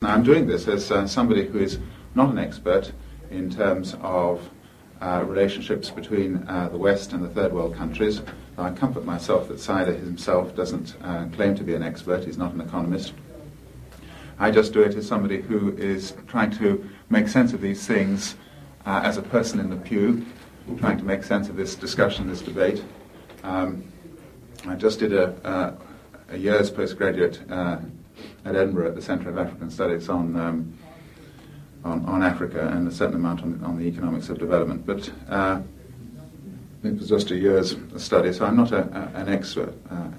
Now, I'm doing this as somebody who is not an expert in terms of relationships between the West and the third world countries. I comfort myself that Saider himself doesn't claim to be an expert. He's not an economist. I just do it as somebody who is trying to make sense of these things as a person in the pew, trying to make sense of this discussion, this debate. I just did a year's postgraduate at Edinburgh at the Centre of African Studies on Africa and a certain amount on the economics of development. But it was just a year's study, so I'm not an expert.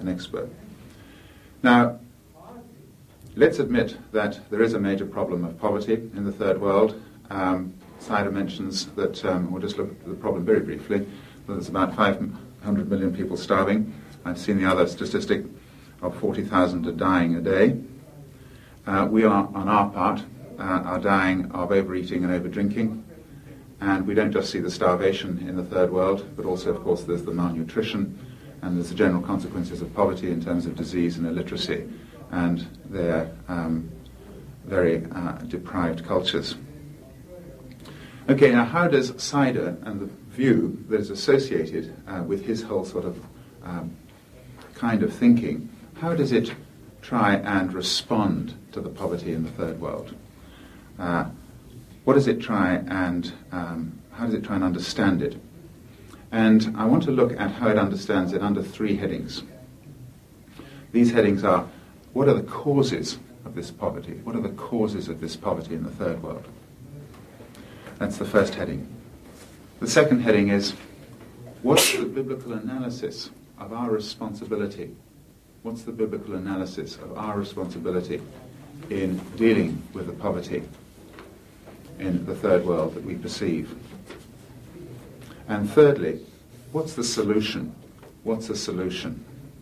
Now, let's admit that there is a major problem of poverty in the third world. Saider mentions that, we'll just look at the problem very briefly, that there's about 500 million people starving. I've seen the other statistic of 40,000 are dying a day. We are, on our part, are dying of overeating and overdrinking. And we don't just see the starvation in the third world, but also, of course, there's the malnutrition, and there's the general consequences of poverty in terms of disease and illiteracy, and their very deprived cultures. Okay, now how does Saider and the view that is associated with his whole sort of kind of thinking, how does it try and respond to the poverty in the third world? What does it try and how does it try and understand it? And I want to look at how it understands it under three headings. These headings are: what are the causes of this poverty? What are the causes of this poverty in the third world? That's the first heading. The second heading is: what's the biblical analysis of our responsibility? What's the biblical analysis of our responsibility in dealing with the poverty in the third world that we perceive? And thirdly, what's the solution? What's the solution?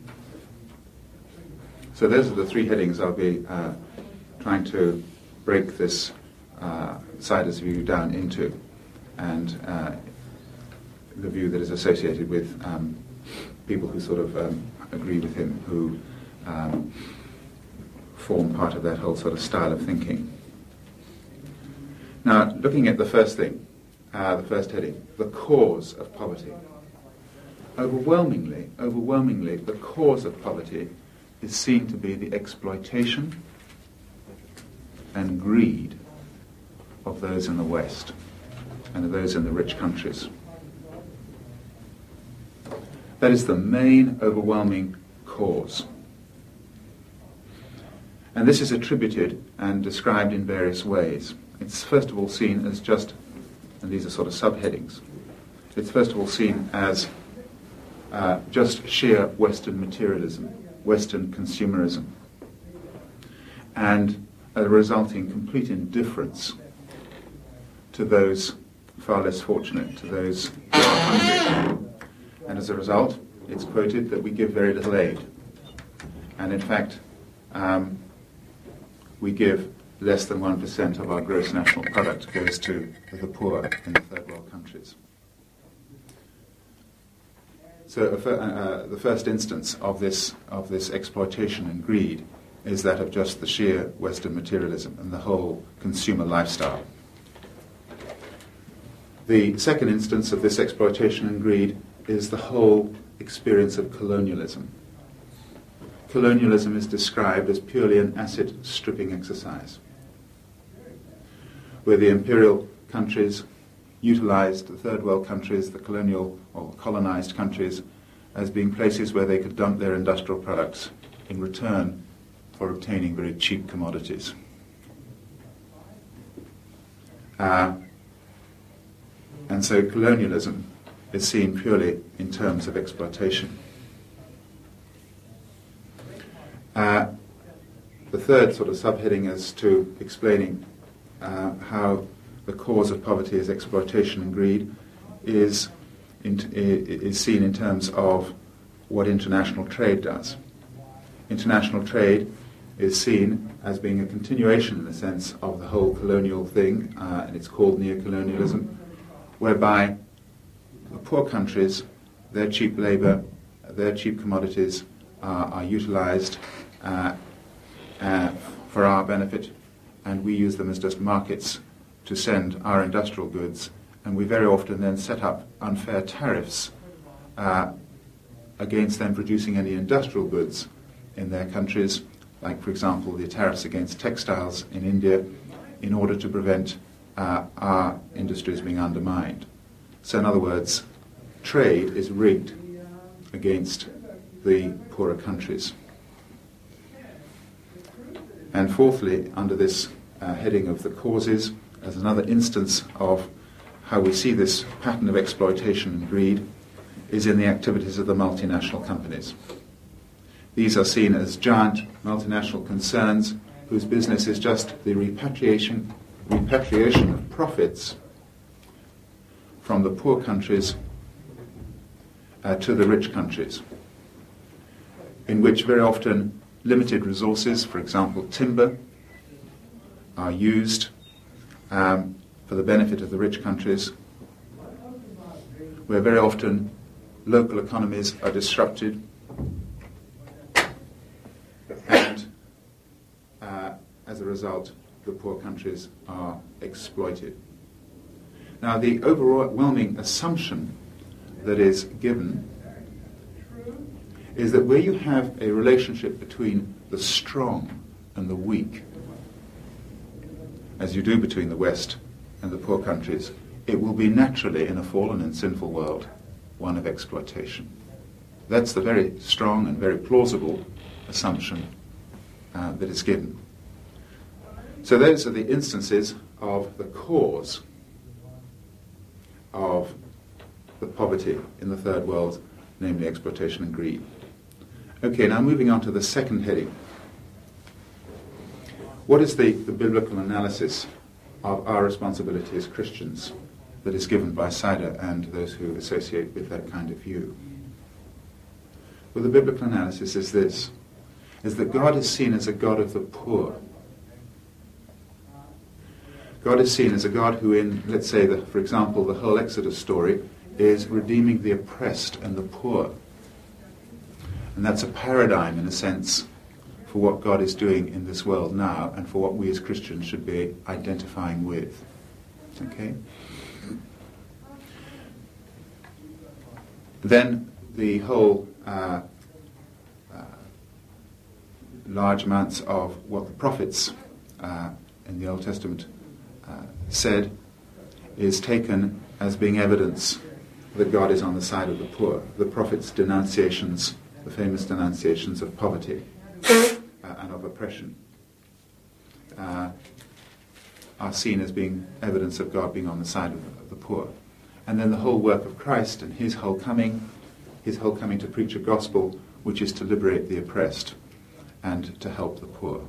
So those are the three headings I'll be trying to break this Saider's view down into, and the view that is associated with people who sort of agree with him, who form part of that whole sort of style of thinking. Now, looking at the first thing, the first heading, the cause of poverty. Overwhelmingly, the cause of poverty is seen to be the exploitation and greed of those in the West and of those in the rich countries. That is the main overwhelming cause. And this is attributed and described in various ways. It's first of all seen as just, and these are sort of subheadings, it's first of all seen as just sheer Western materialism, Western consumerism, and a resulting complete indifference to those far less fortunate, to those who are hungry. And as a result, it's quoted that we give very little aid. And in fact, we give less than 1% of our gross national product goes to the poor in the third world countries. So the first instance of this exploitation and greed is that of just the sheer Western materialism and the whole consumer lifestyle. The second instance of this exploitation and greed is the whole experience of colonialism. Colonialism is described as purely an asset-stripping exercise, where the imperial countries utilized the third world countries, the colonial or colonized countries, as being places where they could dump their industrial products in return for obtaining very cheap commodities. And so colonialism is seen purely in terms of exploitation. The third sort of subheading as to explaining how the cause of poverty is exploitation and greed is seen in terms of what international trade does. International trade is seen as being a continuation, in a sense, of the whole colonial thing, and it's called neocolonialism, whereby the poor countries, their cheap labor, their cheap commodities are utilized for our benefit, and we use them as just markets to send our industrial goods, and we very often then set up unfair tariffs against them producing any industrial goods in their countries, like, for example, the tariffs against textiles in India, in order to prevent our industries being undermined. So in other words, trade is rigged against the poorer countries. And fourthly, under this heading of the causes, as another instance of how we see this pattern of exploitation and greed, is in the activities of the multinational companies. These are seen as giant multinational concerns whose business is just the repatriation of profits from the poor countries to the rich countries, in which very often limited resources, for example timber, are used for the benefit of the rich countries, where very often local economies are disrupted, and as a result, the poor countries are exploited. Now, the overwhelming assumption that is given is that where you have a relationship between the strong and the weak, as you do between the West and the poor countries, it will be naturally, in a fallen and sinful world, one of exploitation. That's the very strong and very plausible assumption that is given. So those are the instances of the cause of the poverty in the third world, namely exploitation and greed. Okay, now moving on to the second heading. What is the biblical analysis of our responsibility as Christians that is given by Sider and those who associate with that kind of view? Well, the biblical analysis is this, is that God is seen as a God of the poor. God is seen as a God who in, let's say, for example, the whole Exodus story is redeeming the oppressed and the poor. And that's a paradigm, in a sense, for what God is doing in this world now and for what we as Christians should be identifying with. Okay? Then the whole large amounts of what the prophets in the Old Testament said is taken as being evidence that God is on the side of the poor. The prophets' denunciations, the famous denunciations of poverty and of oppression, are seen as being evidence of God being on the side of the poor. And then the whole work of Christ and his whole coming to preach a gospel which is to liberate the oppressed and to help the poor.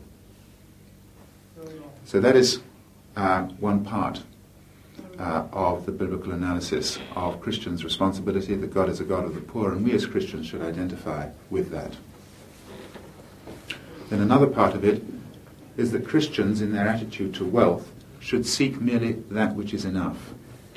So that is one part of the biblical analysis of Christians' responsibility, that God is a God of the poor, and we as Christians should identify with that. Then another part of it is that Christians, in their attitude to wealth, should seek merely that which is enough.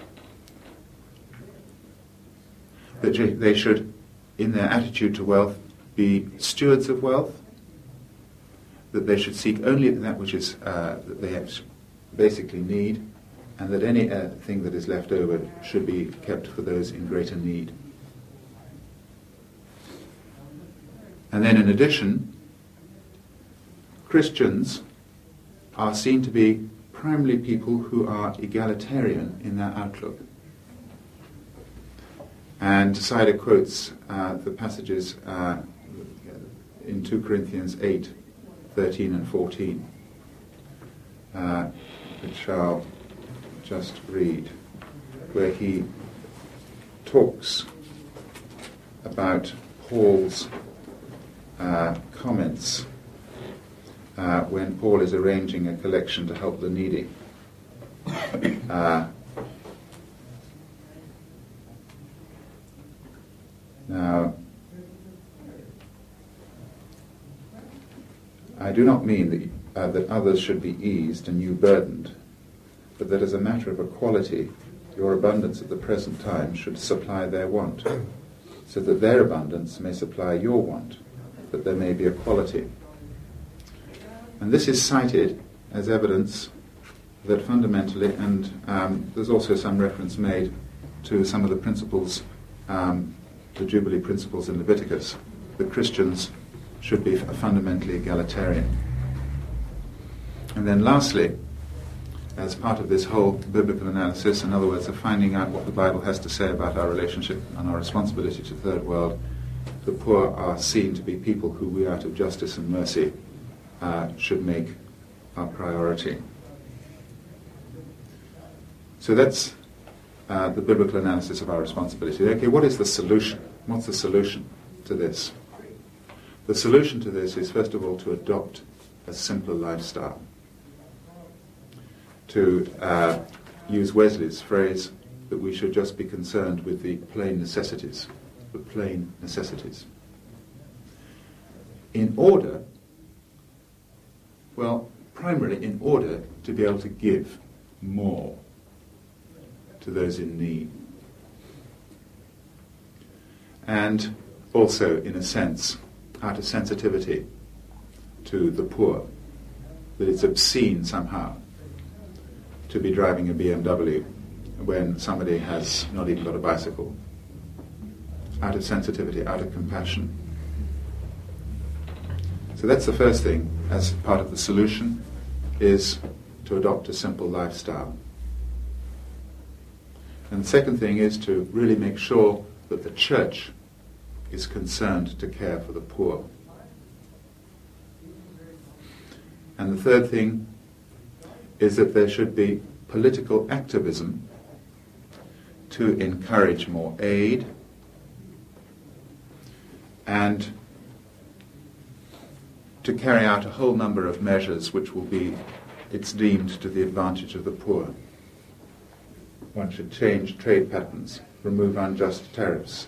That they should, in their attitude to wealth, be stewards of wealth, that they should seek only that which is that they basically need, and that any thing that is left over should be kept for those in greater need. And then in addition, Christians are seen to be primarily people who are egalitarian in their outlook. And Sider quotes the passages in 2 Corinthians 8, 13 and 14, which I'll just read, where he talks about Paul's comments when Paul is arranging a collection to help the needy. Now, I do not mean that others should be eased and you burdened, but that as a matter of equality, your abundance at the present time should supply their want, so that their abundance may supply your want, that there may be equality. And this is cited as evidence that fundamentally, and there's also some reference made to some of the principles, the Jubilee principles in Leviticus, that Christians should be fundamentally egalitarian. And then lastly, as part of this whole biblical analysis, in other words, of finding out what the Bible has to say about our relationship and our responsibility to the third world, the poor are seen to be people who we, out of justice and mercy, should make our priority. So that's the biblical analysis of our responsibility. Okay, what is the solution? What's the solution to this? The solution to this is, first of all, to adopt a simpler lifestyle. To use Wesley's phrase that we should just be concerned with the plain necessities. The plain necessities. In order, well, primarily in order to be able to give more to those in need. And also, in a sense, out of sensitivity to the poor, that it's obscene somehow to be driving a BMW when somebody has not even got a bicycle. Out of sensitivity, out of compassion. So that's the first thing, as part of the solution, is to adopt a simple lifestyle. And the second thing is to really make sure that the church is concerned to care for the poor. And the third thing is that there should be political activism to encourage more aid and to carry out a whole number of measures which will be, it's deemed, to the advantage of the poor. One should change trade patterns, remove unjust tariffs,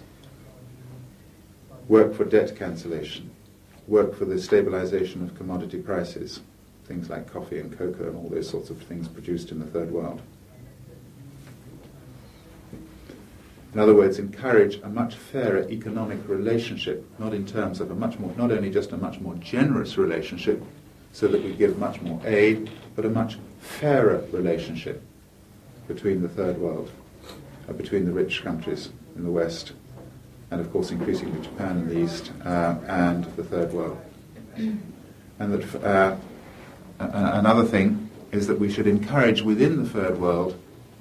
work for debt cancellation, work for the stabilization of commodity prices, things like coffee and cocoa and all those sorts of things produced in the third world. In other words, encourage a much fairer economic relationship, not in terms of not only just a much more generous relationship, so that we give much more aid, but a much fairer relationship between the third world, between the rich countries in the West, and of course increasingly Japan in the East, and the third world. And that another thing is that we should encourage within the third world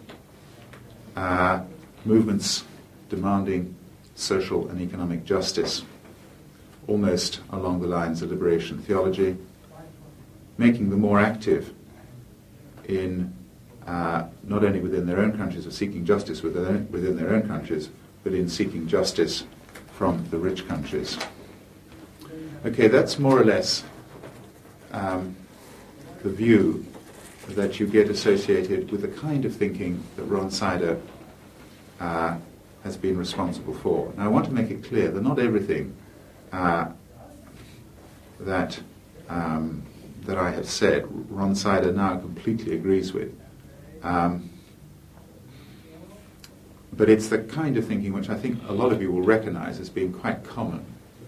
movements demanding social and economic justice, almost along the lines of liberation theology, making them more active in not only within their own countries of seeking justice within their own countries, but in seeking justice from the rich countries. Okay, that's more or less the view that you get associated with the kind of thinking that Ron Sider has been responsible for. Now, I want to make it clear that not everything that I have said, Ron Sider now completely agrees with. But it's the kind of thinking which I think a lot of you will recognize as being quite common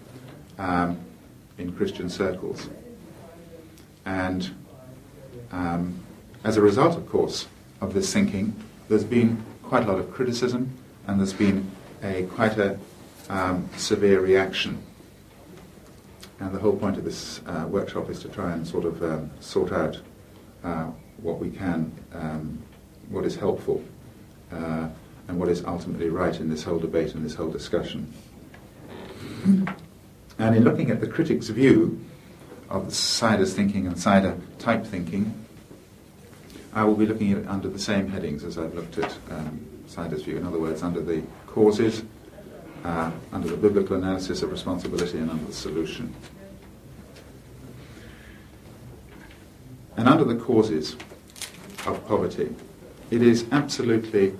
in Christian circles. And as a result, of course, of this thinking, there's been quite a lot of criticism, and there's been quite a severe reaction. And the whole point of this workshop is to try and sort of sort out what we can, what is helpful, and what is ultimately right in this whole debate and this whole discussion. And in looking at the critic's view of Sider's thinking and Sider-type thinking, I will be looking at it under the same headings as I've looked at Sider's view. In other words, under the causes, under the biblical analysis of responsibility, and under the solution. And under the causes of poverty, it is absolutely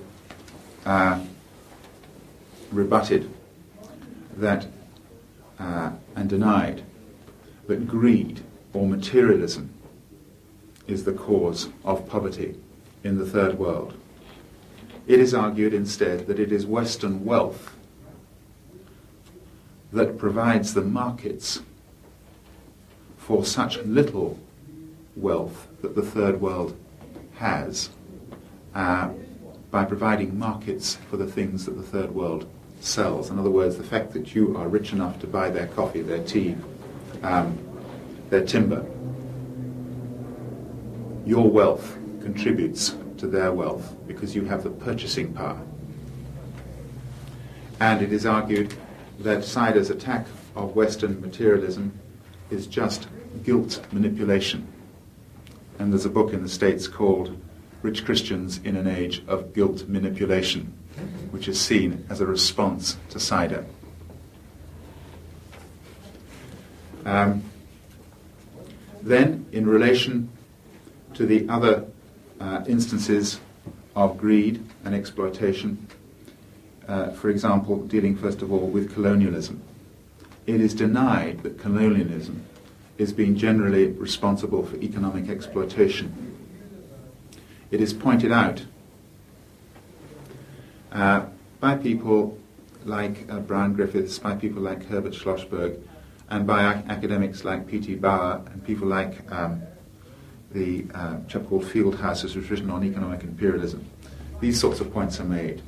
rebutted that and denied that greed or materialism is the cause of poverty in the third world. It is argued instead that it is Western wealth that provides the markets for such little wealth that the third world has by providing markets for the things that the third world sells. In other words, the fact that you are rich enough to buy their coffee, their tea, their timber, your wealth contributes to their wealth because you have the purchasing power. And it is argued that Sider's attack of Western materialism is just guilt manipulation. And there's a book in the States called Rich Christians in an Age of Guilt Manipulation, which is seen as a response to Sider. Then, in relation to the other instances of greed and exploitation, for example, dealing first of all with colonialism, it is denied that colonialism is being generally responsible for economic exploitation. It is pointed out by people like Brian Griffiths, by people like Herbert Schlossberg, and by academics like P.T. Bauer and people like the chap called Fieldhouse, who's written on economic imperialism. These sorts of points are made.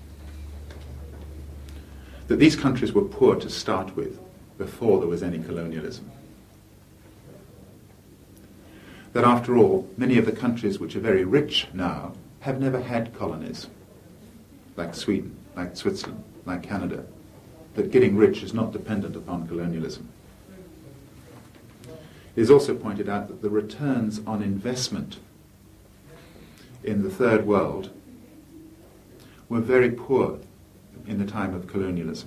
That these countries were poor to start with before there was any colonialism. That after all, many of the countries which are very rich now have never had colonies, like Sweden, like Switzerland, like Canada. That getting rich is not dependent upon colonialism. It is also pointed out that the returns on investment in the third world were very poor in the time of colonialism.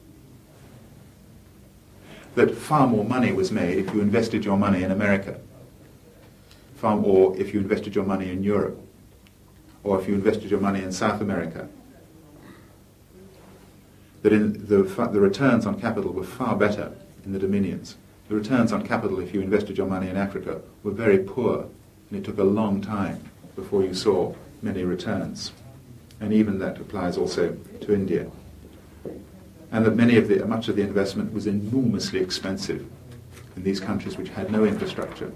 That far more money was made if you invested your money in America, or if you invested your money in Europe, or if you invested your money in South America. That in the returns on capital were far better in the dominions. The returns on capital, if you invested your money in Africa, were very poor, and it took a long time before you saw many returns. And even that applies also to India. And that much of the investment was enormously expensive in these countries which had no infrastructure.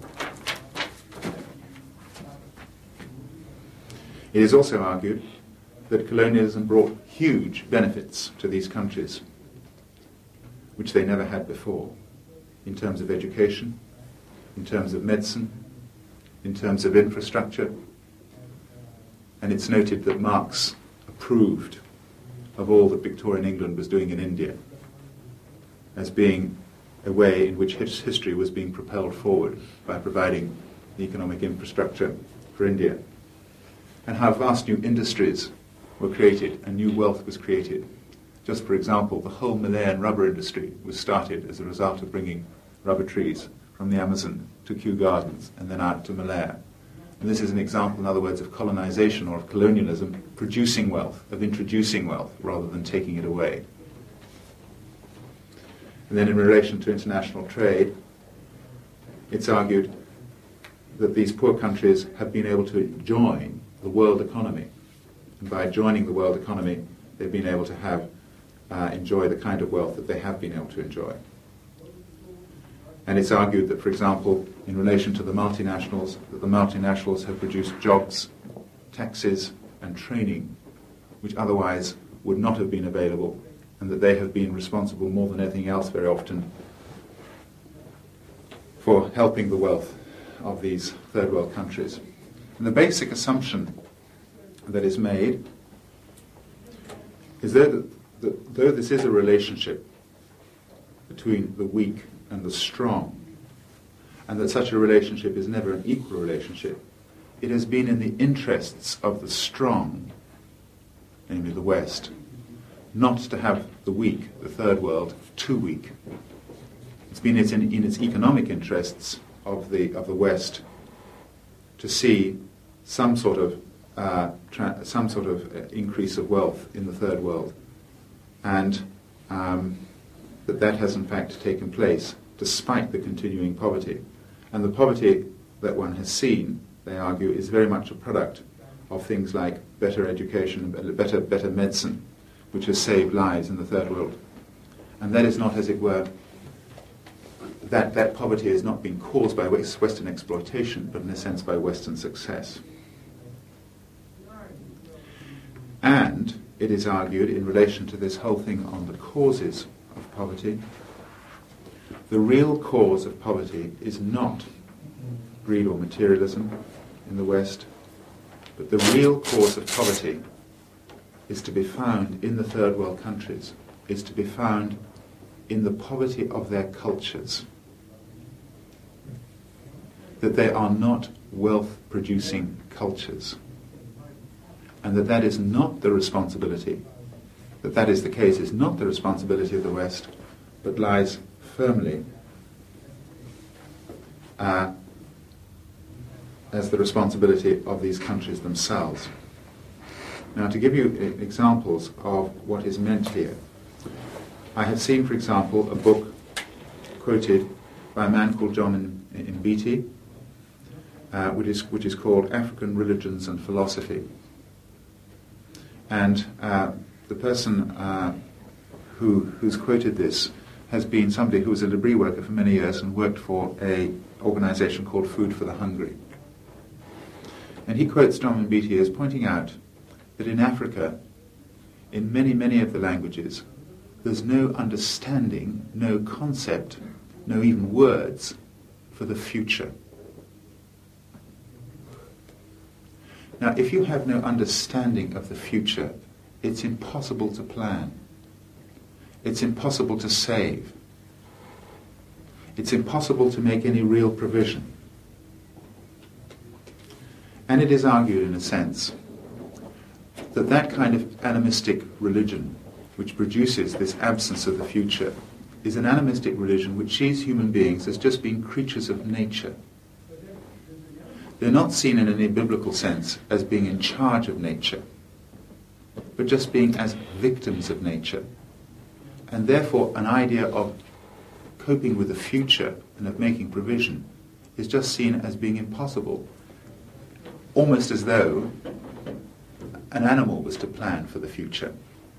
It is also argued that colonialism brought huge benefits to these countries, which they never had before, in terms of education, in terms of medicine, in terms of infrastructure. And it's noted that Marx approved of all that Victorian England was doing in India as being a way in which history was being propelled forward by providing the economic infrastructure for India. And how vast new industries were created and new wealth was created. Just for example, the whole Malayan rubber industry was started as a result of bringing rubber trees from the Amazon to Kew Gardens and then out to Malaya. And this is an example, in other words, of colonization or of colonialism producing wealth, of introducing wealth rather than taking it away. And then in relation to international trade, it's argued that these poor countries have been able to join the world economy. And by joining the world economy, they've been able to enjoy the kind of wealth that they have been able to enjoy. And it's argued that, for example, in relation to the multinationals, that the multinationals have produced jobs, taxes, and training, which otherwise would not have been available, and that they have been responsible more than anything else very often for helping the wealth of these third world countries. And the basic assumption that is made is that though this is a relationship between the weak and the strong, and that such a relationship is never an equal relationship, it has been in the interests of the strong, namely the West, not to have the weak, the third world, too weak. It's been in its economic interests of the West to see some sort of increase of wealth in the third world, and that has in fact taken place despite the continuing poverty. And the poverty that one has seen, they argue, is very much a product of things like better education, better medicine, which has saved lives in the third world. And that is not, as it were, that poverty has not been caused by Western exploitation, but in a sense by Western success. And it is argued in relation to this whole thing on the causes of poverty, the real cause of poverty is not greed or materialism in the West, but the real cause of poverty is to be found in the third world countries, is to be found in the poverty of their cultures, that they are not wealth-producing cultures, and that is not the responsibility, that is the case, is not the responsibility of the West, but lies firmly as the responsibility of these countries themselves. Now, to give you examples of what is meant here, I have seen, for example, a book quoted by a man called John Mbiti, which is called African Religions and Philosophy. And the person who's quoted this has been somebody who was a Libri worker for many years and worked for an organization called Food for the Hungry. And he quotes John Mbiti as pointing out that in Africa, in many, many of the languages, there's no understanding, no concept, no even words for the future. Now, if you have no understanding of the future, it's impossible to plan. It's impossible to save. It's impossible to make any real provision. And it is argued, in a sense, that that kind of animistic religion, which produces this absence of the future, is an animistic religion which sees human beings as just being creatures of nature. They're not seen in any biblical sense as being in charge of nature, but just being as victims of nature. And therefore an idea of coping with the future and of making provision is just seen as being impossible, almost as though an animal was to plan for the future.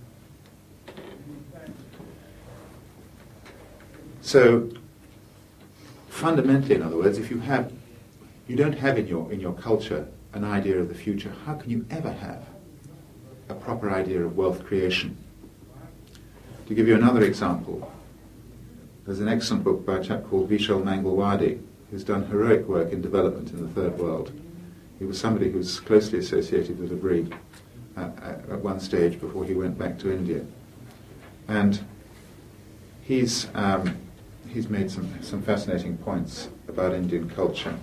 So, fundamentally, in other words, if you don't have in your culture an idea of the future, how can you ever have a proper idea of wealth creation? To give you another example, there's an excellent book by a chap called Vishal Mangalwadi, who's done heroic work in development in the third world. He was somebody who was closely associated with Libri at one stage before he went back to India. And he's made some fascinating points about Indian culture.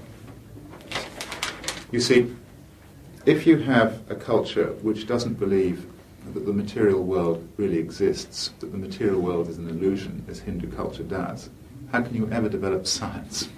You see, if you have a culture which doesn't believe that the material world really exists, that the material world is an illusion, as Hindu culture does, how can you ever develop science?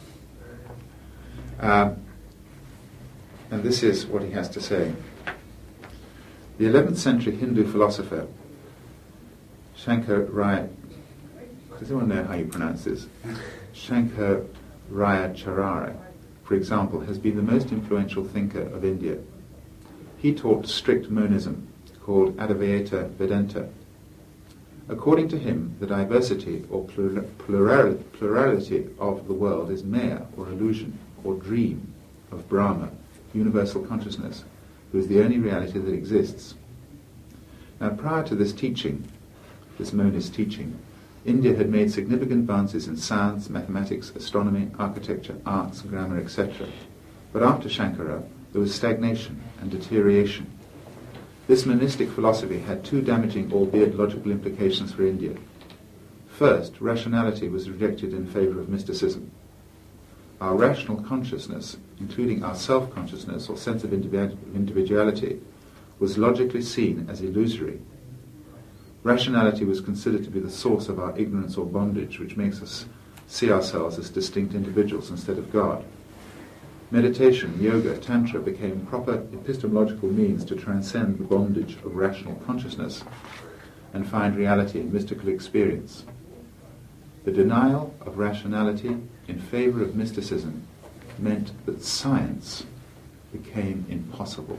And this is what he has to say. The 11th century Hindu philosopher Shankaracharya, does anyone know how you pronounce this? Shankaracharya, for example, has been the most influential thinker of India. He taught strict monism, called Advaita Vedanta. According to him, the diversity or plurality of the world is maya, or illusion, or dream of Brahma, universal consciousness, who is the only reality that exists. Now, prior to this teaching, this monist teaching, India had made significant advances in science, mathematics, astronomy, architecture, arts, grammar, etc. But after Shankara, there was stagnation and deterioration. This monistic philosophy had two damaging, albeit logical, implications for India. First, rationality was rejected in favour of mysticism. Our rational consciousness, including our self-consciousness or sense of individuality, was logically seen as illusory. Rationality was considered to be the source of our ignorance or bondage, which makes us see ourselves as distinct individuals instead of God. Meditation, yoga, tantra became proper epistemological means to transcend the bondage of rational consciousness and find reality in mystical experience. The denial of rationality in favour of mysticism meant that science became impossible.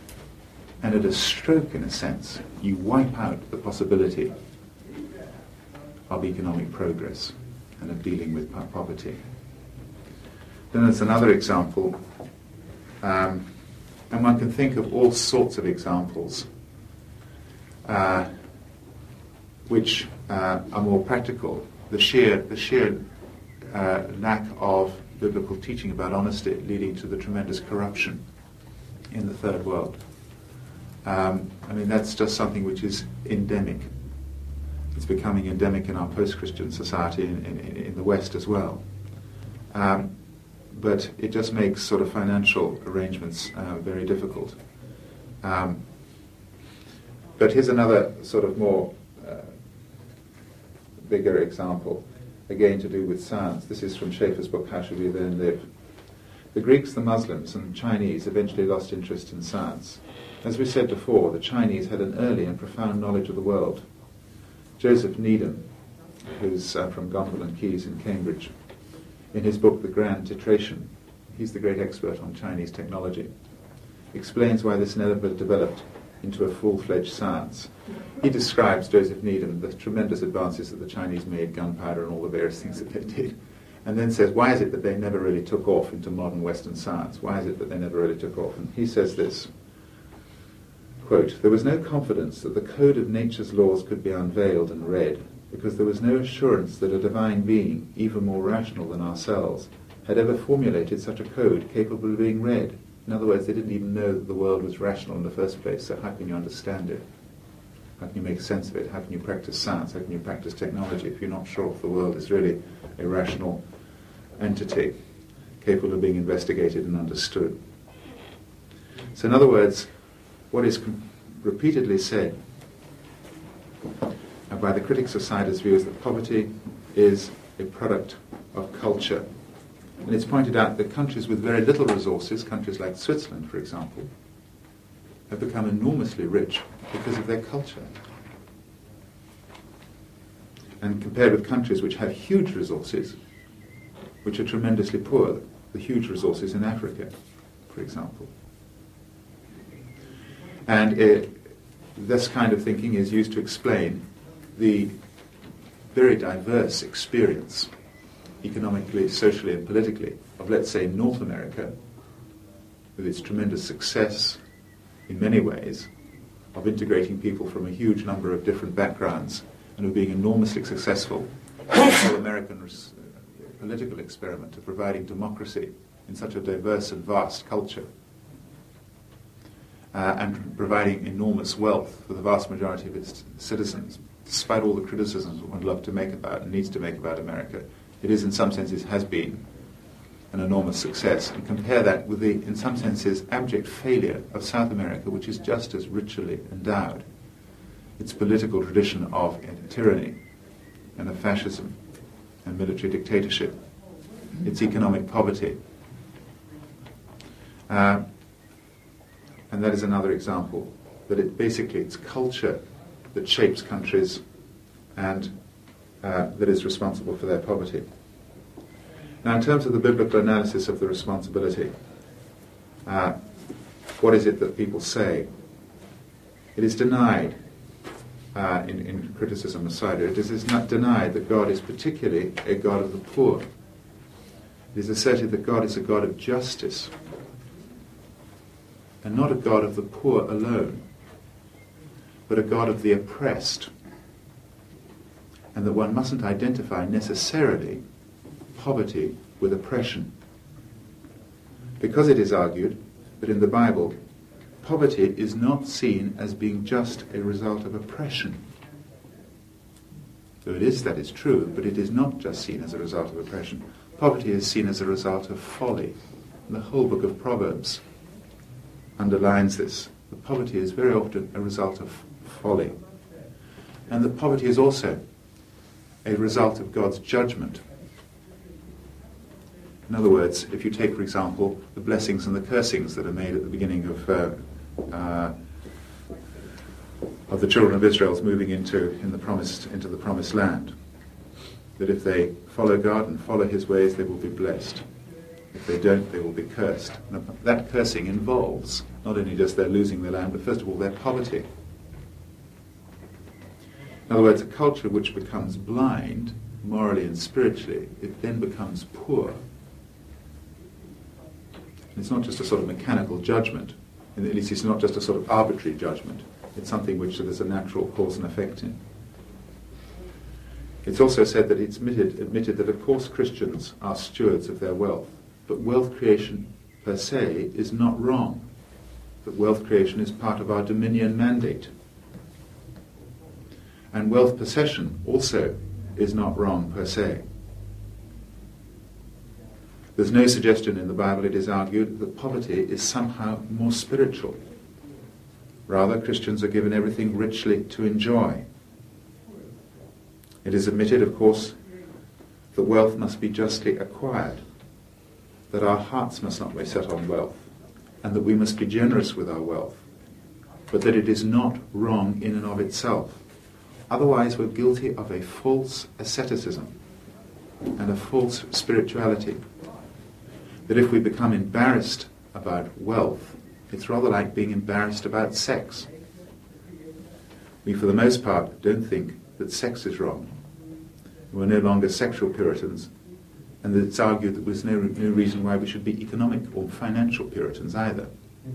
And at a stroke, in a sense, you wipe out the possibility of economic progress and of dealing with poverty. Then there's another example, and one can think of all sorts of examples which are more practical. The sheer lack of biblical teaching about honesty leading to the tremendous corruption in the third world. That's just something which is endemic. It's becoming endemic in our post-Christian society in the West as well. But it just makes sort of financial arrangements very difficult. But here's another sort of more bigger example, again to do with science. This is from Schaeffer's book, How Should We Learn Live? The Greeks, the Muslims, and Chinese eventually lost interest in science. As we said before, the Chinese had an early and profound knowledge of the world. Joseph Needham, who's from Gonville and Keyes in Cambridge, in his book The Grand Titration, he's the great expert on Chinese technology, explains why this never developed into a full-fledged science. He describes, Joseph Needham, the tremendous advances that the Chinese made, gunpowder and all the various things that they did, and then says, why is it that they never really took off into modern Western science? Why is it that they never really took off? And he says this, quote, "There was no confidence that the code of nature's laws could be unveiled and read, because there was no assurance that a divine being, even more rational than ourselves, had ever formulated such a code capable of being read. In other words, they didn't even know that the world was rational in the first place, so how can you understand it? How can you make sense of it? How can you practice science? How can you practice technology if you're not sure if the world is really a rational entity capable of being investigated and understood?" So in other words, what is repeatedly said by the critics of scientists' view is that poverty is a product of culture. And it's pointed out that countries with very little resources, countries like Switzerland, for example, have become enormously rich because of their culture. And compared with countries which have huge resources, which are tremendously poor, the huge resources in Africa, for example. And this kind of thinking is used to explain the very diverse experience, economically, socially, and politically, of, let's say, North America, with its tremendous success, in many ways, of integrating people from a huge number of different backgrounds, and of being enormously successful in the whole American political experiment of providing democracy in such a diverse and vast culture, and providing enormous wealth for the vast majority of its citizens, despite all the criticisms one would love to make about and needs to make about America. It is, in some senses, has been an enormous success. And compare that with the, in some senses, abject failure of South America, which is just as richly endowed. Its political tradition of tyranny and of fascism and military dictatorship, its economic poverty. And that is another example, that it's culture that shapes countries and that is responsible for their poverty. Now, in terms of the biblical analysis of the responsibility, what is it that people say? It is denied, in criticism aside, it is not denied that God is particularly a God of the poor. It is asserted that God is a God of justice, and not a God of the poor alone, but a God of the oppressed, and that one mustn't identify necessarily poverty with oppression. Because it is argued that in the Bible, poverty is not seen as being just a result of oppression. Though that is true, but it is not just seen as a result of oppression. Poverty is seen as a result of folly. And the whole book of Proverbs underlines this. That poverty is very often a result of folly. And that poverty is also a result of God's judgment. In other words, if you take, for example, the blessings and the cursings that are made at the beginning of the children of Israel's moving into the promised land, that if they follow God and follow His ways, they will be blessed. If they don't, they will be cursed. Now, that cursing involves not only just their losing their land, but first of all their poverty. In other words, a culture which becomes blind, morally and spiritually, it then becomes poor. And it's not just a sort of mechanical judgment, and at least it's not just a sort of arbitrary judgment. It's something which there's a natural cause and effect in. It's also said that it's admitted that of course Christians are stewards of their wealth, but wealth creation per se is not wrong. That wealth creation is part of our dominion mandate. And wealth possession also is not wrong per se. There's no suggestion in the Bible, it is argued, that poverty is somehow more spiritual. Rather, Christians are given everything richly to enjoy. It is admitted, of course, that wealth must be justly acquired, that our hearts must not be set on wealth, and that we must be generous with our wealth, but that it is not wrong in and of itself. Otherwise, we're guilty of a false asceticism and a false spirituality. That if we become embarrassed about wealth, it's rather like being embarrassed about sex. We, for the most part, don't think that sex is wrong. We're no longer sexual Puritans, and that it's argued that there's no reason why we should be economic or financial Puritans either.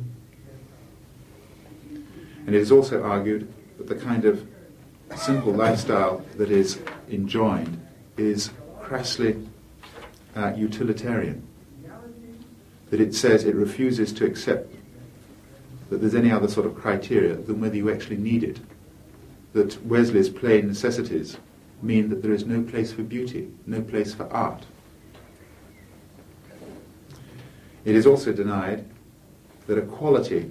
And it is also argued that the kind of simple lifestyle that is enjoined is crassly utilitarian. That it says it refuses to accept that there's any other sort of criteria than whether you actually need it. That Wesley's plain necessities mean that there is no place for beauty, no place for art. It is also denied that equality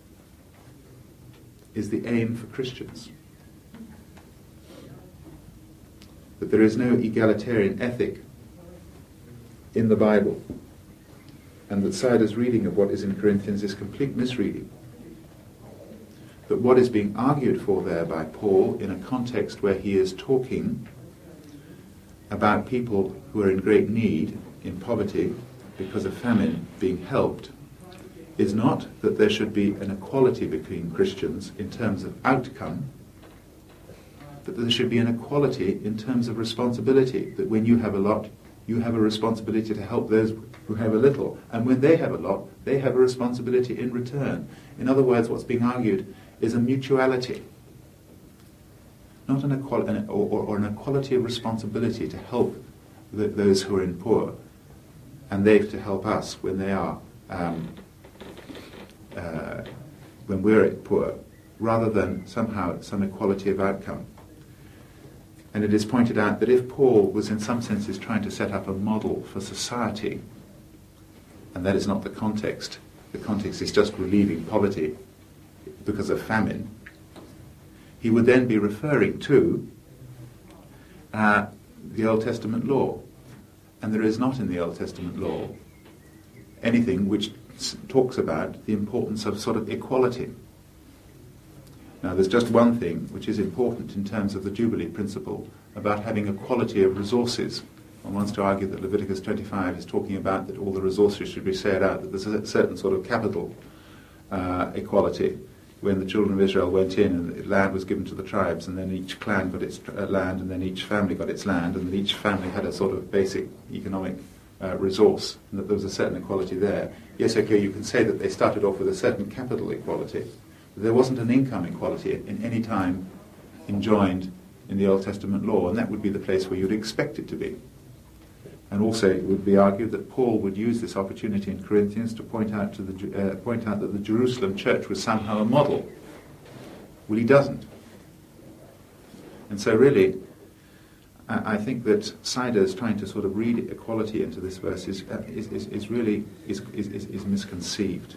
is the aim for Christians. That there is no egalitarian ethic in the Bible, and that Sider's reading of what is in Corinthians is complete misreading. That what is being argued for there by Paul in a context where he is talking about people who are in great need, in poverty, because of famine, being helped, is not that there should be an equality between Christians in terms of outcome, but that there should be an equality in terms of responsibility, that when you have a lot, you have a responsibility to help those who have a little, and when they have a lot, they have a responsibility in return. In other words, what's being argued is a mutuality, not an equality, or an equality of responsibility to help those who are in poor, and they to help us when they are, when we're poor, rather than somehow some equality of outcome. And it is pointed out that if Paul was in some senses trying to set up a model for society, and that is not the context is just relieving poverty because of famine, he would then be referring to the Old Testament law. And there is not in the Old Testament law anything which talks about the importance of sort of equality. Now, there's just one thing which is important in terms of the Jubilee principle about having equality of resources. One wants to argue that Leviticus 25 is talking about that all the resources should be shared out, that there's a certain sort of capital equality. When the children of Israel went in and land was given to the tribes, and then each clan got its land, and then each family got its land, and then each family had a sort of basic economic resource, and that there was a certain equality there. Yes, okay, you can say that they started off with a certain capital equality. There wasn't an income equality in any time enjoined in the Old Testament law, and that would be the place where you'd expect it to be. And also it would be argued that Paul would use this opportunity in Corinthians to point out that the Jerusalem church was somehow a model. Well, he doesn't. And so really, I think that Sider is trying to sort of read equality into this verse is really misconceived.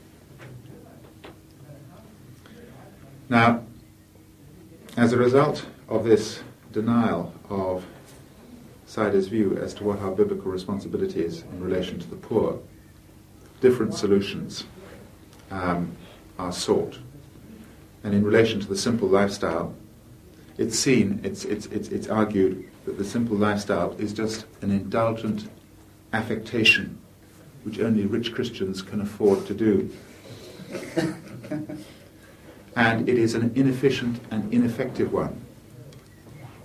Now, as a result of this denial of Sider's view as to what our biblical responsibility is in relation to the poor, different solutions are sought. And in relation to the simple lifestyle, it's argued that the simple lifestyle is just an indulgent affectation which only rich Christians can afford to do. And it is an inefficient and ineffective one.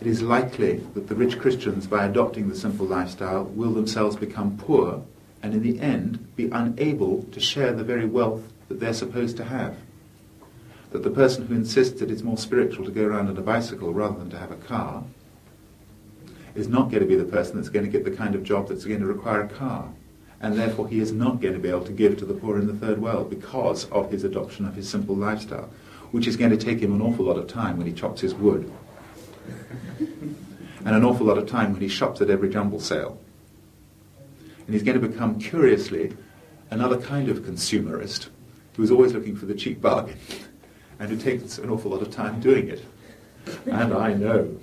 it is likely that the rich Christians, by adopting the simple lifestyle, will themselves become poor and in the end be unable to share the very wealth that they're supposed to have. That the person who insists that it's more spiritual to go around on a bicycle rather than to have a car is not going to be the person that's going to get the kind of job that's going to require a car. And therefore he is not going to be able to give to the poor in the third world because of his adoption of his simple lifestyle, which is going to take him an awful lot of time when he chops his wood. And an awful lot of time when he shops at every jumble sale. And he's going to become, curiously, another kind of consumerist who's always looking for the cheap bargain and who takes an awful lot of time doing it. And I know.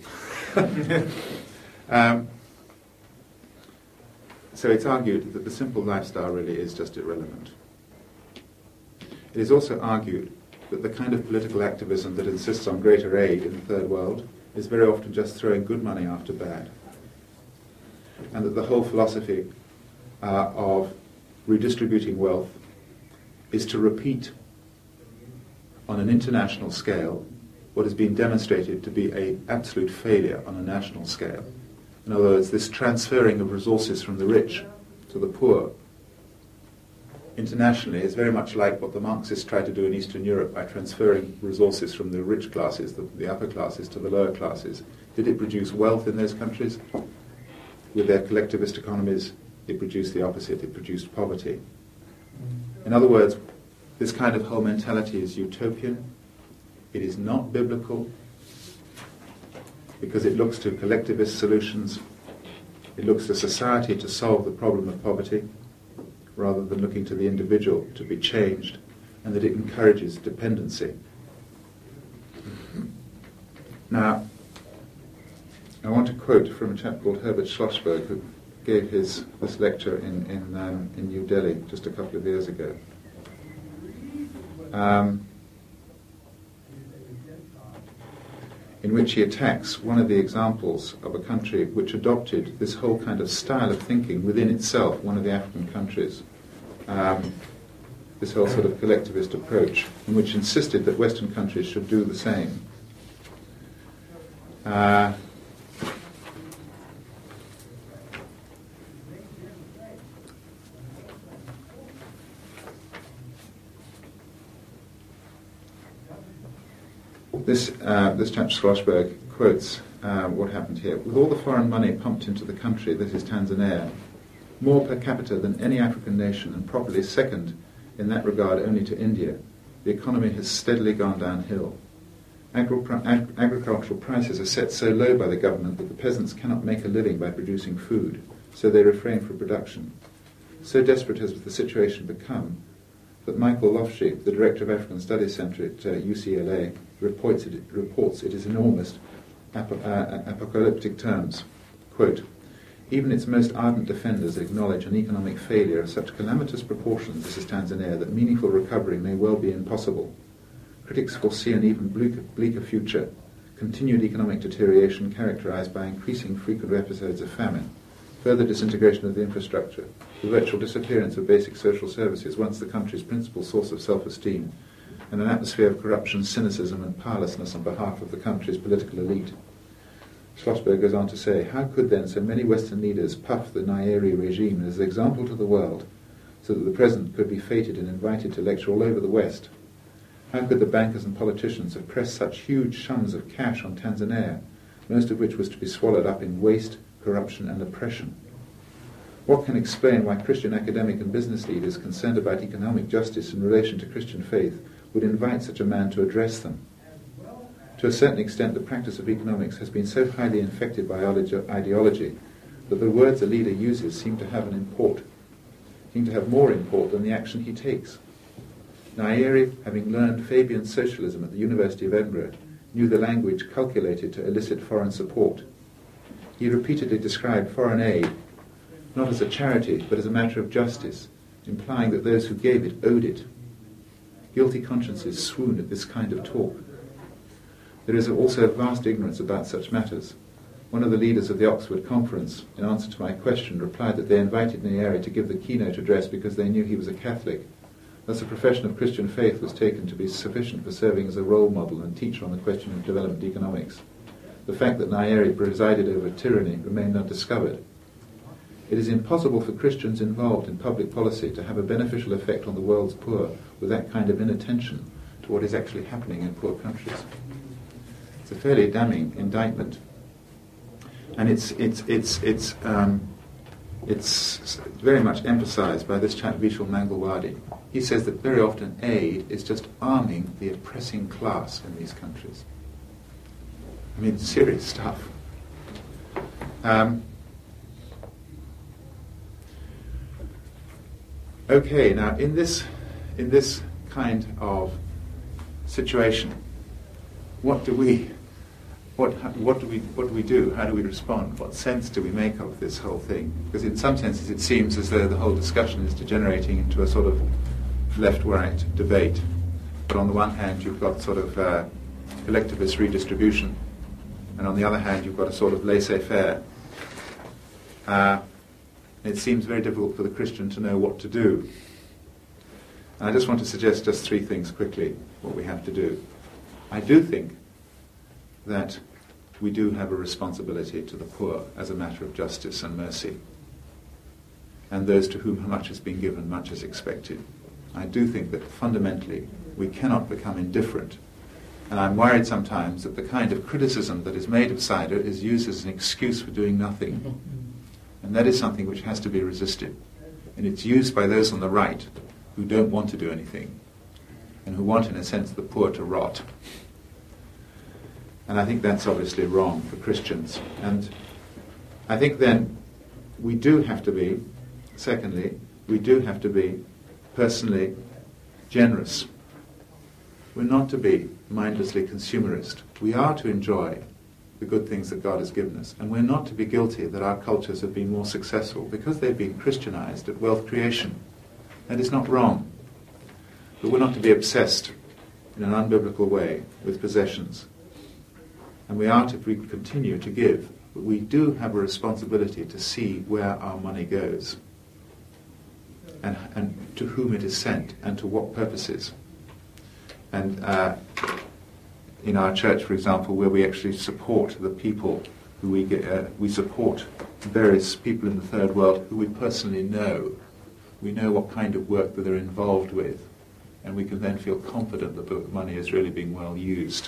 So it's argued that the simple lifestyle really is just irrelevant. It is also argued that the kind of political activism that insists on greater aid in the third world is very often just throwing good money after bad. And that the whole philosophy of redistributing wealth is to repeat on an international scale what has been demonstrated to be an absolute failure on a national scale. In other words, this transferring of resources from the rich to the poor internationally is very much like what the Marxists tried to do in Eastern Europe by transferring resources from the rich classes, the upper classes, to the lower classes. Did it produce wealth in those countries? With their collectivist economies, it produced the opposite. It produced poverty. In other words, this kind of whole mentality is utopian. It is not biblical because it looks to collectivist solutions. It looks to society to solve the problem of poverty, rather than looking to the individual to be changed, and that it encourages dependency. Now, I want to quote from a chap called Herbert Schlossberg, who gave this lecture in New Delhi just a couple of years ago. In which he attacks one of the examples of a country which adopted this whole kind of style of thinking within itself, one of the African countries, this whole sort of collectivist approach, and which insisted that Western countries should do the same. This chap Schlossberg quotes what happened here. With all the foreign money pumped into the country, this is Tanzania, more per capita than any African nation, and probably second in that regard only to India, the economy has steadily gone downhill. Agricultural prices are set so low by the government that the peasants cannot make a living by producing food, so they refrain from production. So desperate has the situation become that Michael Lofsche, the director of African Studies Center at UCLA, reports it is enormous apocalyptic terms. Quote, even its most ardent defenders acknowledge an economic failure of such calamitous proportions, this is Tanzania, that meaningful recovery may well be impossible. Critics foresee an even bleaker future, continued economic deterioration characterized by increasing frequent episodes of famine, further disintegration of the infrastructure, the virtual disappearance of basic social services, once the country's principal source of self-esteem, and an atmosphere of corruption, cynicism and powerlessness on behalf of the country's political elite. Schlossberg goes on to say, how could then so many Western leaders puff the Nyeri regime as an example to the world, so that the President could be feted and invited to lecture all over the West? How could the bankers and politicians have pressed such huge sums of cash on Tanzania, most of which was to be swallowed up in waste, corruption and oppression? What can explain why Christian academic and business leaders concerned about economic justice in relation to Christian faith would invite such a man to address them? To a certain extent, the practice of economics has been so highly infected by ideology that the words a leader uses seem to have more import than the action he takes. Nyeri, having learned Fabian socialism at the University of Edinburgh, knew the language calculated to elicit foreign support. He repeatedly described foreign aid not as a charity, but as a matter of justice, implying that those who gave it owed it. Guilty consciences swoon at this kind of talk. There is also vast ignorance about such matters. One of the leaders of the Oxford Conference, in answer to my question, replied that they invited Nyeri to give the keynote address because they knew he was a Catholic. Thus, a profession of Christian faith was taken to be sufficient for serving as a role model and teacher on the question of development economics. the fact that Nyeri presided over tyranny remained undiscovered. It is impossible for Christians involved in public policy to have a beneficial effect on the world's poor with that kind of inattention to what is actually happening in poor countries. It's a fairly damning indictment, and it's very much emphasised by this chap Vishal Mangalwadi. He says that very often aid is just arming the oppressing class in these countries. I mean, serious stuff. Okay, now in this kind of situation, what do we do? How do we respond? What sense do we make of this whole thing? Because in some senses it seems as though the whole discussion is degenerating into a sort of left-right debate. But on the one hand you've got sort of collectivist redistribution, and on the other hand you've got a sort of laissez-faire. It seems very difficult for the Christian to know what to do. And I just want to suggest just three things quickly, what we have to do. I do think that we do have a responsibility to the poor as a matter of justice and mercy, and those to whom much has been given, much is expected. I do think that fundamentally we cannot become indifferent, and I'm worried sometimes that the kind of criticism that is made of cider is used as an excuse for doing nothing, and that is something which has to be resisted, and it's used by those on the right who don't want to do anything and who want, in a sense, the poor to rot. And I think that's obviously wrong for Christians. And I think then we do have to be, secondly, we do have to be personally generous. We're not to be mindlessly consumerist. We are to enjoy the good things that God has given us. And we're not to be guilty that our cultures have been more successful because they've been Christianized at wealth creation. That is not wrong. But we're not to be obsessed in an unbiblical way with possessions. And we are to continue to give, but we do have a responsibility to see where our money goes and to whom it is sent and to what purposes. And in our church, for example, where we actually support the people who we support various people in the third world who we personally know. We know what kind of work that they're involved with, and we can then feel confident that the money is really being well used.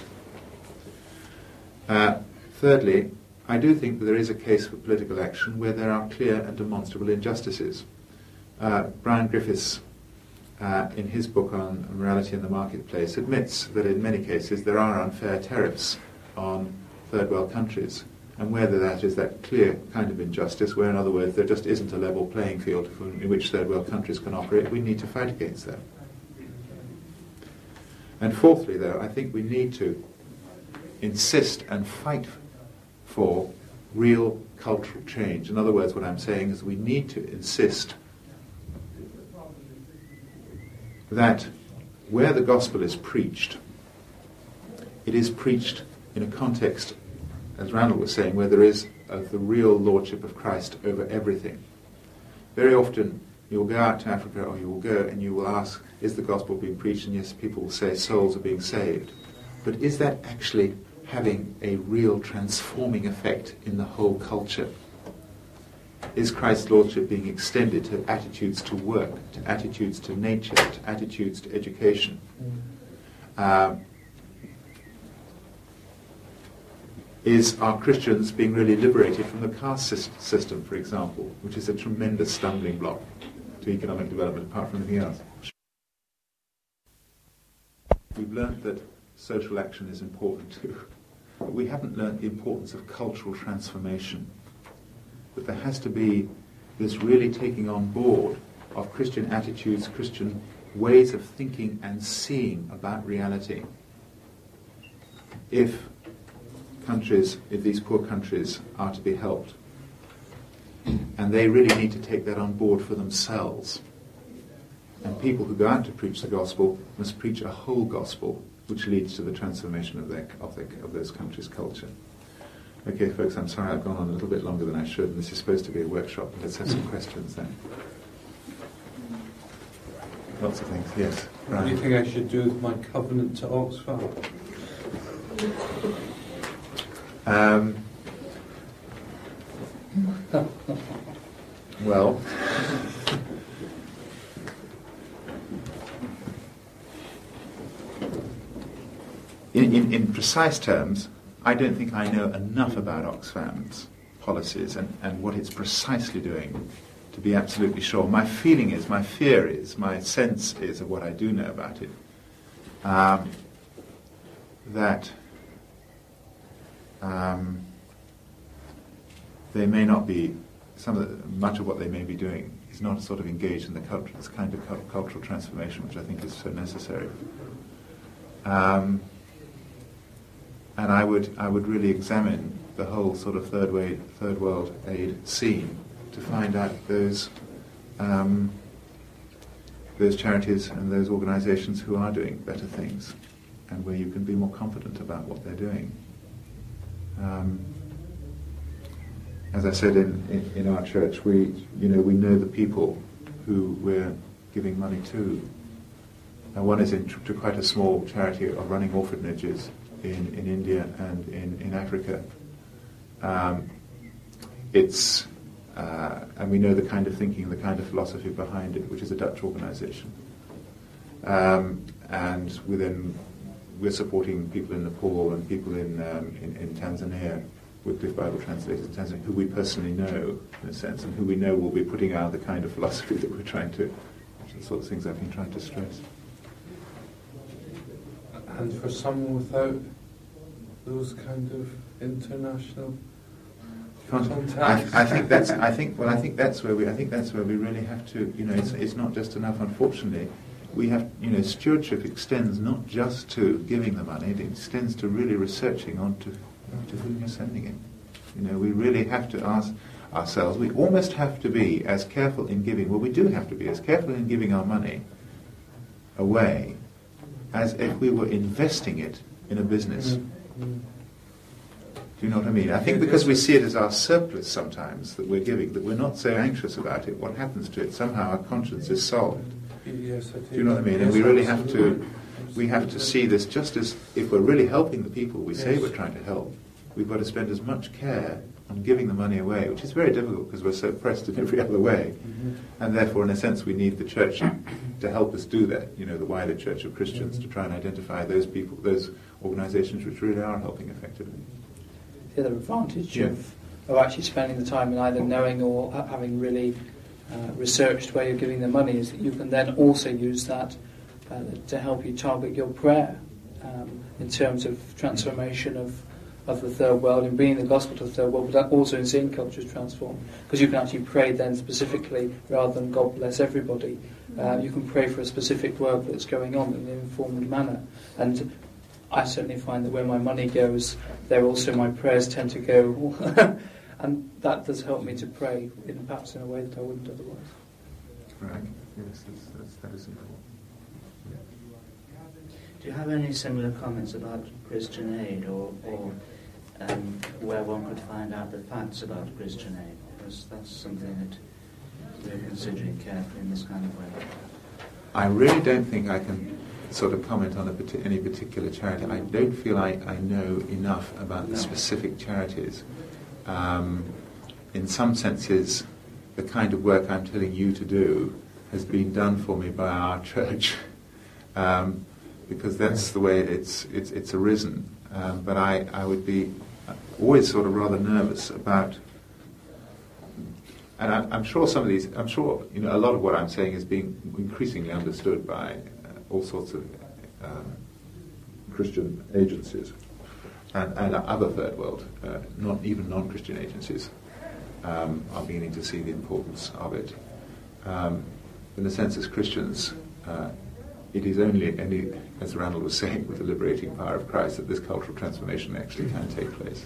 Thirdly, I do think that there is a case for political action where there are clear and demonstrable injustices. Brian Griffiths, in his book on morality in the marketplace, admits that in many cases there are unfair tariffs on third world countries, and whether that is that clear kind of injustice, where in other words there just isn't a level playing field in which third world countries can operate, we need to fight against that. And fourthly, though, I think we need to insist and fight for real cultural change. In other words, what I'm saying is we need to insist that where the gospel is preached, it is preached in a context, as Randall was saying, where there is the real lordship of Christ over everything. Very often you'll go out to Africa, or you will go and you will ask, is the gospel being preached? And yes, people will say souls are being saved. But is that actually having a real transforming effect in the whole culture? Is Christ's lordship being extended to attitudes to work, to attitudes to nature, to attitudes to education? Are Christians being really liberated from the caste system, for example, which is a tremendous stumbling block to economic development, apart from anything else? We've learnt that social action is important too, but we haven't learnt the importance of cultural transformation. That there has to be this really taking on board of Christian attitudes, Christian ways of thinking and seeing about reality. If these poor countries are to be helped, and they really need to take that on board for themselves. And people who go out to preach the gospel must preach a whole gospel, which leads to the transformation of those countries' culture. Okay, folks, I'm sorry I've gone on a little bit longer than I should, and this is supposed to be a workshop. Let's have some questions then. Lots of things, yes. Right. What do you think I should do with my covenant to Oxford? Well, in precise terms, I don't think I know enough about Oxfam's policies and what it's precisely doing to be absolutely sure. My feeling is, my fear is, my sense is of what I do know about it, that they may not be, much of what they may be doing is not sort of engaged in this kind of cultural transformation which I think is so necessary. And I would really examine the whole sort of third world aid scene to find out those charities and those organisations who are doing better things, and where you can be more confident about what they're doing. As I said in our church, we know the people who we're giving money to. One is to quite a small charity of running orphanages in India and in Africa. And we know the kind of thinking, the kind of philosophy behind it, which is a Dutch organisation. And we're supporting people in Nepal and people in Tanzania, Wycliffe Bible translators in Tanzania, who we personally know, in a sense, and who we know will be putting out the kind of philosophy that we're trying to, which are the sort of things I've been trying to stress. And for someone without those kind of international contacts, I think that's where we really have to. It's not just enough. Unfortunately, we have. Stewardship extends not just to giving the money; it extends to really researching onto to whom you're sending it. We really have to ask ourselves. We almost have to be as careful in giving. Well, we do have to be as careful in giving our money away as if we were investing it in a business. Do you know what I mean? I think because we see it as our surplus sometimes that we're giving, that we're not so anxious about it. What happens to it? Somehow our conscience is solved. Yes, do you know what I mean? And we really have to. We have to see this just as if we're really helping the people we say we're trying to help. We've got to spend as much care on giving the money away, which is very difficult because we're so pressed in every other way. And therefore, in a sense, we need the church to help us do that, the wider church of Christians, to try and identify those people, those organisations which really are helping effectively. The other advantage of actually spending the time in either knowing or having really researched where you're giving the money is that you can then also use that to help you target your prayer in terms of transformation of the third world and bringing the gospel to the third world, but also in seeing cultures transform. Because you can actually pray then specifically, rather than God bless everybody. You can pray for a specific work that's going on in an informed manner. And I certainly find that where my money goes, there also my prayers tend to go. And that does help me to pray, perhaps in a way that I wouldn't otherwise. Right. Yes, that is important. Do you have any similar comments about Christian aid or where one could find out the facts about Christian aid? Because that's something that we're considering carefully in this kind of way. I really don't think I can sort of comment on any particular charity. I don't feel I know enough about the specific charities. In some senses, the kind of work I'm telling you to do has been done for me by our church. Because that's the way it's arisen. But I would be always sort of rather nervous about, and I'm sure a lot of what I'm saying is being increasingly understood by all sorts of Christian agencies and other third world, not even non-Christian agencies, are beginning to see the importance of it. In a sense, as Christians, it is only, as Randall was saying, with the liberating power of Christ that this cultural transformation actually can take place.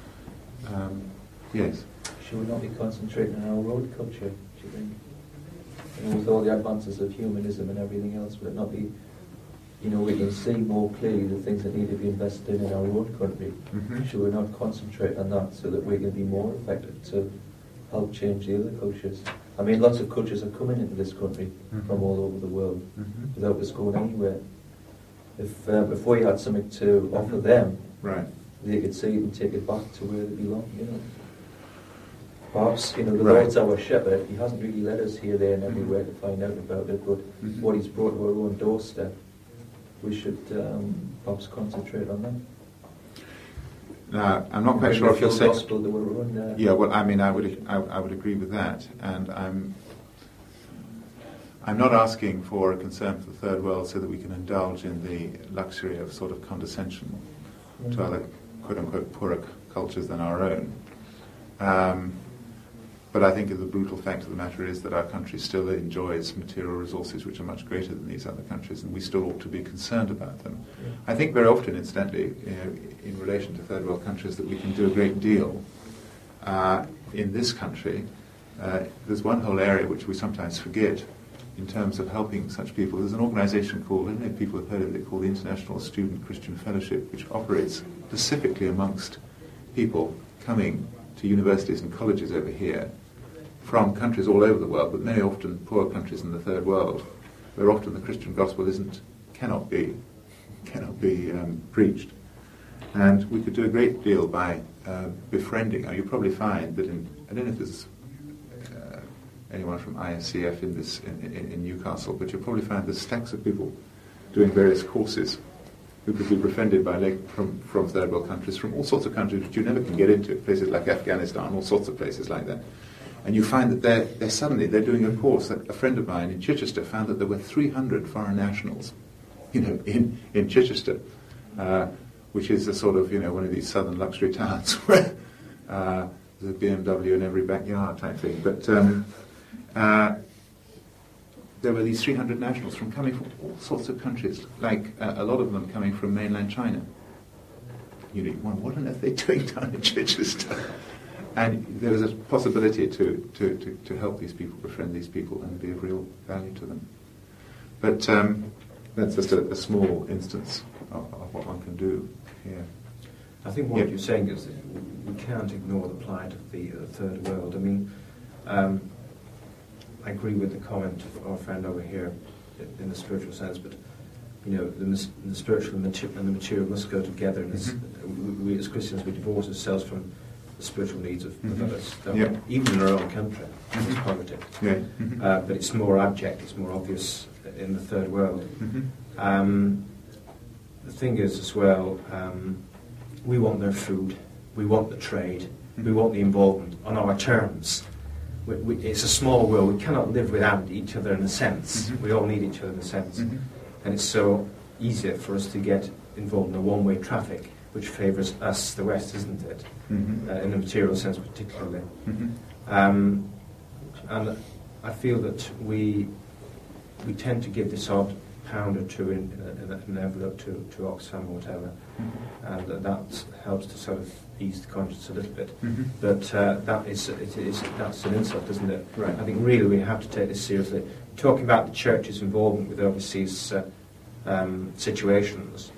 Yes? Should we not be concentrating on our road culture, do you think? With all the advances of humanism and everything else, would it not be, we can see more clearly the things that need to be invested in our own country. Mm-hmm. Should we not concentrate on that so that we can be more effective to help change the other cultures? I mean, lots of cultures are coming into this country from all over the world without us going anywhere. If we had something to offer them, right, they could see it and take it back to where they belong, you know. Perhaps, you know, the Right. Lord's our shepherd. He hasn't really led us here, there and everywhere to find out about it, but what he's brought to our own doorstep, we should perhaps concentrate on that. Now, I'm not quite sure if you'll say... gospel to our own... Yeah, well, I mean, I would agree with that, and I'm not asking for a concern for the third world so that we can indulge in the luxury of sort of condescension to other quote-unquote poorer cultures than our own. But I think the brutal fact of the matter is that our country still enjoys material resources which are much greater than these other countries, and we still ought to be concerned about them. Yeah. I think very often, incidentally, in relation to third world countries, that we can do a great deal in this country. There's one whole area which we sometimes forget in terms of helping such people. There's an organisation called, I don't know if people have heard of it, called the International Student Christian Fellowship, which operates specifically amongst people coming to universities and colleges over here from countries all over the world, but many often poor countries in the third world, where often the Christian gospel cannot be preached. And we could do a great deal by befriending. You probably find that I don't know if there's anyone from ISCF in Newcastle, but you'll probably find there's stacks of people doing various courses who could be befriended from third world countries, from all sorts of countries which you never can get into, places like Afghanistan, all sorts of places like that. And you find that they're doing a course. A friend of mine in Chichester found that there were 300 foreign nationals, in Chichester, which is a sort of, one of these southern luxury towns where there's a BMW in every backyard type thing. But there were these 300 nationals coming from all sorts of countries, like a lot of them coming from mainland China. You wonder, what on earth are they doing down in Chichester? And there was a possibility to help these people, befriend these people, and be of real value to them. But that's just a small instance of what one can do here. I think what you're saying is that we can't ignore the plight of the third world. I mean, I agree with the comment of our friend over here in the spiritual sense, but the spiritual and the material must go together. And we as Christians, we divorce ourselves from the spiritual needs of others, even in our own country. There's poverty, but it's more abject, it's more obvious in the third world. The thing is as well, we want their food, we want the trade, we want the involvement on our terms. It's a small world. We cannot live without each other in a sense. We all need each other in a sense. And it's so easier for us to get involved in a one-way traffic, which favours us, the West, isn't it? In the material sense particularly. And I feel that we tend to give this odd pound or two in an envelope to Oxfam or whatever, and that helps to sort of ease the conscience a little bit. But that's an insult, isn't it? Right. I think really we have to take this seriously. Talking about the church's involvement with overseas situations,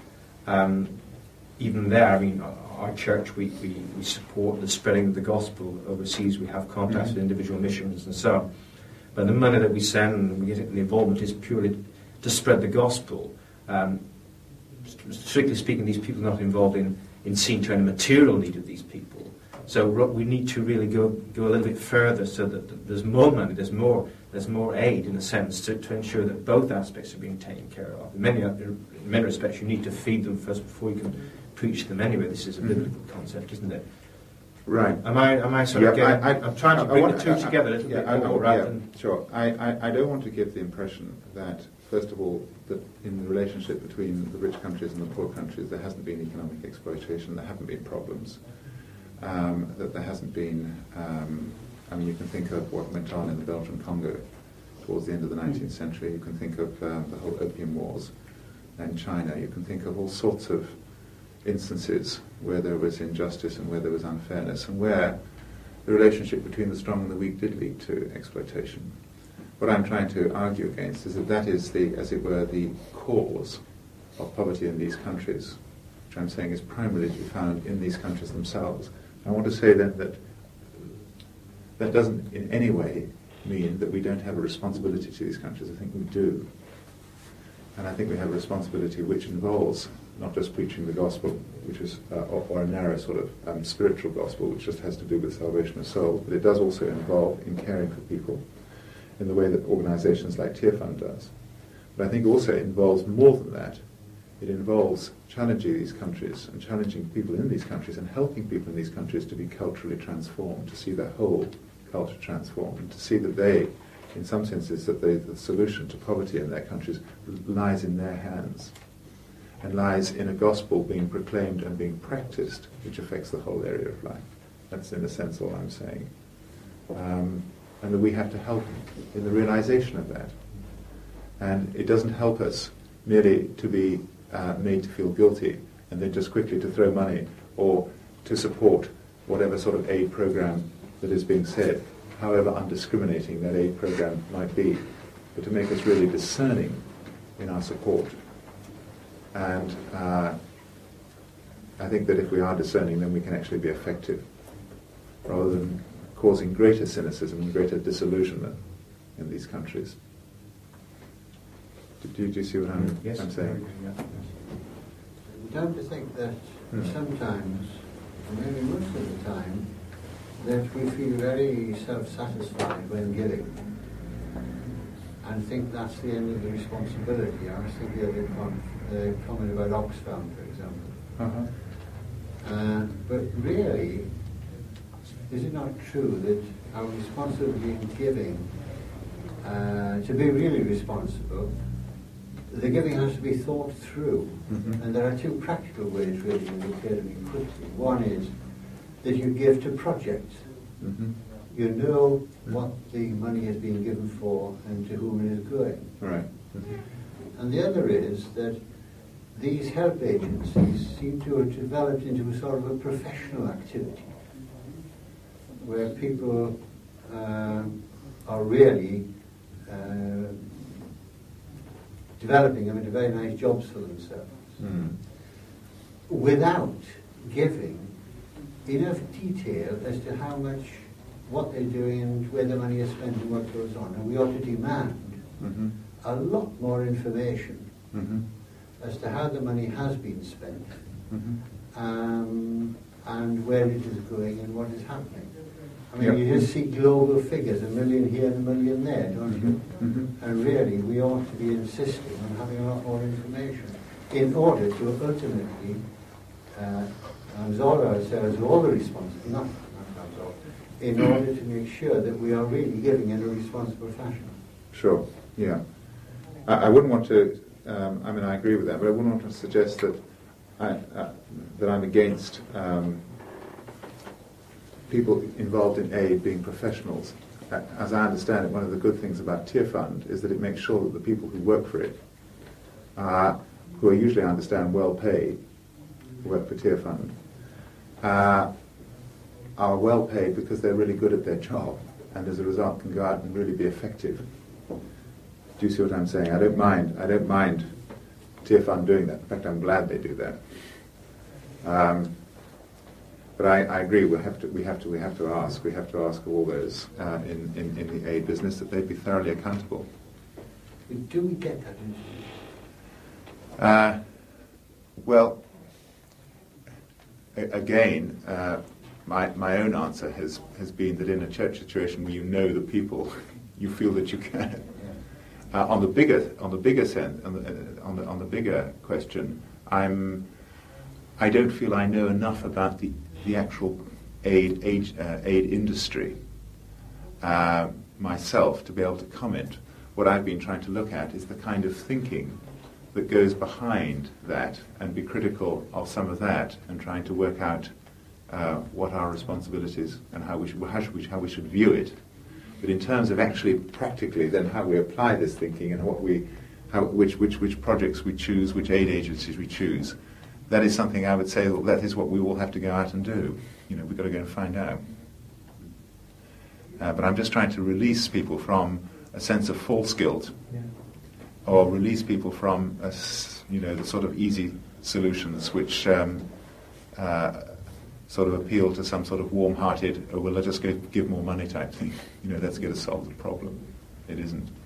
even there, I mean, our church, we support the spreading of the gospel overseas. We have contacts with individual missions and so on. But the money that we send and we get the involvement is purely to spread the gospel. Strictly speaking, these people are not involved in seeing to any material need of these people. So we need to really go a little bit further so that there's more money, there's more aid in a sense to ensure that both aspects are being taken care of. In many respects, you need to feed them first before you can preach to them anyway. This is a biblical concept, isn't it? Right. Am I sort of getting... I'm trying to bring the two together a little bit more, rather than... Sure. I don't want to give the impression that, first of all, that in the relationship between the rich countries and the poor countries there hasn't been economic exploitation, there haven't been problems, that there hasn't been... you can think of what went on in the Belgian Congo towards the end of the 19th century. You can think of the whole opium wars in China. You can think of all sorts of instances where there was injustice and where there was unfairness and where the relationship between the strong and the weak did lead to exploitation. What I'm trying to argue against is that is as it were, the cause of poverty in these countries, which I'm saying is primarily to be found in these countries themselves. I want to say then that doesn't in any way mean that we don't have a responsibility to these countries. I think we do. And I think we have a responsibility which involves not just preaching the gospel, which is, or a narrow sort of spiritual gospel, which just has to do with salvation of souls, but it does also involve in caring for people in the way that organisations like Tearfund does. But I think also it involves more than that. It involves challenging these countries and challenging people in these countries and helping people in these countries to be culturally transformed, to see their whole culture transformed, and to see that they, in some senses, that the solution to poverty in their countries lies in their hands and lies in a gospel being proclaimed and being practiced, which affects the whole area of life. That's in a sense all I'm saying. And that we have to help in the realization of that. And it doesn't help us merely to be made to feel guilty and then just quickly to throw money or to support whatever sort of aid program that is being said, however undiscriminating that aid program might be, but to make us really discerning in our support. And I think that if we are discerning, then we can actually be effective, rather than causing greater cynicism and greater disillusionment in these countries. Do you see what I'm saying? Don't you think that sometimes, or maybe most of the time, that we feel very self-satisfied when giving and think that's the end of the responsibility? I was thinking of the comment about Oxfam, for example. But really, is it not true that our responsibility in giving, to be really responsible, the giving has to be thought through, and there are two practical ways really that appear to me quickly. One is that you give to projects. You know what the money is being given for and to whom it is going. Right. And the other is that these help agencies seem to have developed into a sort of a professional activity, where people are really developing into very nice jobs for themselves, without giving enough detail as to how much, what they're doing and where the money is spent and what goes on. And we ought to demand a lot more information as to how the money has been spent, and where it is going and what is happening. I mean, you just see global figures, 1 million here and 1 million there, don't you? And really, we ought to be insisting on having a lot more information in order to ultimately absolve ourselves of all the responsibility, not absolve, in order to make sure that we are really giving in a responsible fashion. Sure, yeah. I wouldn't want to, I agree with that, but I wouldn't want to suggest that I'm against people involved in aid being professionals. As I understand it, one of the good things about Tearfund is that it makes sure that the people who work for it, who are usually, I understand, well paid, who work for Tearfund, are well paid because they're really good at their job, and as a result can go out and really be effective. Do you see what I'm saying? I don't mind Tearfund doing that. In fact, I'm glad they do that. But I agree. We have to ask all those in the aid business that they be thoroughly accountable. Do we get that? Well, again, my own answer has been that in a church situation where you know the people, you feel that you can. On the bigger sense, on the bigger question, I don't feel I know enough about the actual aid industry myself to be able to comment. What I've been trying to look at is the kind of thinking that goes behind that and be critical of some of that and trying to work out what our responsibilities and how we should view it. But in terms of actually practically then how we apply this thinking and which projects we choose, which aid agencies we choose, that is something I would say that is what we all have to go out and do. We've got to go and find out. But I'm just trying to release people from a sense of false guilt, or release people from the sort of easy solutions which sort of appeal to some sort of warm-hearted, oh, well, let's just go give more money type thing. That's going to solve the problem. It isn't.